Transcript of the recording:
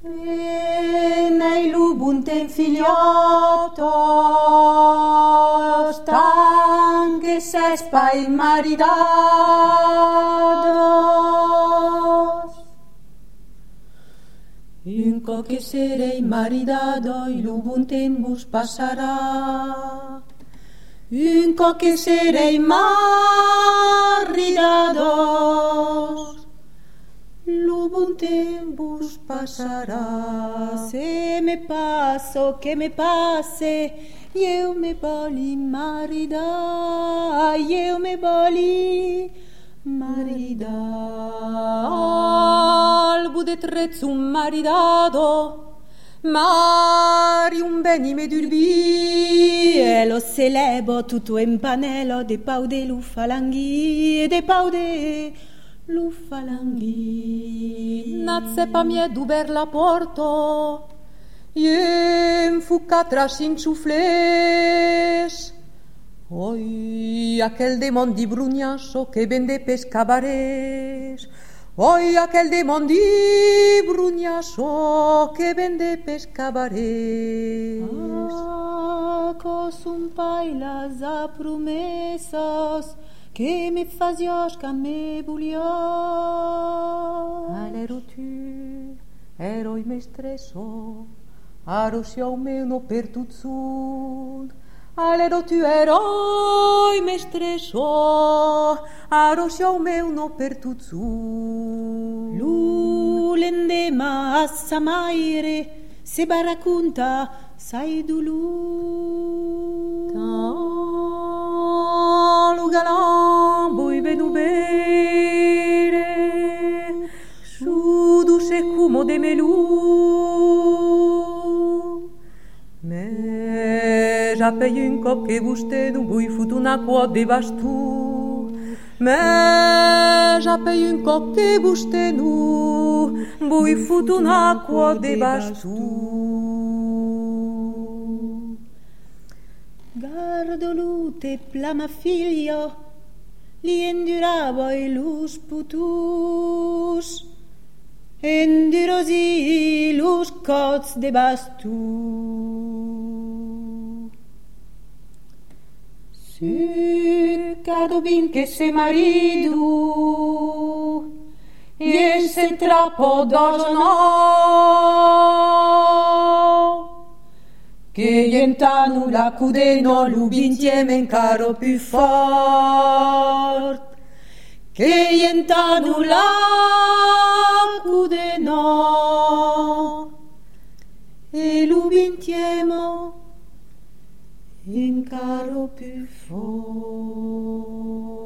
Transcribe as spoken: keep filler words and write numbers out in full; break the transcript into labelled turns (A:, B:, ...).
A: E nei lubuntem filiatos, tanque sespa il maridados. Un co que serei maridado y lubuntem vos pasará. Un co que serei maridados, lubuntem vos pasará. Se me passo, que me passe, eu me voli maridar, eu me voli maridar. Al bude trezum maridado, Marium venime d'urbi, e lo celebo tutto in panello de paude l'ufalanghi, de paude l'ufalanghi. Nazze pa mie duber la porto, iem fu catra s'insufles. Oi, aquel demon di brugnaso che vende pescabares. Oi, aquel demon di brugnaso che vende pescabares. Ah, cosum pailas a promesas que me fazias ca me bulias. Alero tu, eroi mestreso, arosio meu no pertuzun. Alero tu eroi mestreso, arosio meu no pertuzun. L'ulendema assamaire, se baracunta sai dulu. Talu galan boi venu bere, su duce cumo de melu. Me j'appelle un cop que buste nu bui futuna quo de bastu. Me j'appelle un cop que buste nu bui futuna quo de bastu. Gardo lute plama figlio, li enduravo i lus putus, endurosi lus cots de bastu. Sur cadobin che se maridu, e se trappo d'orno, che ientanu la cudeno l'ubintiem caro più fort, che ientanu la cudeno e l'ubintiemo in caro più fort.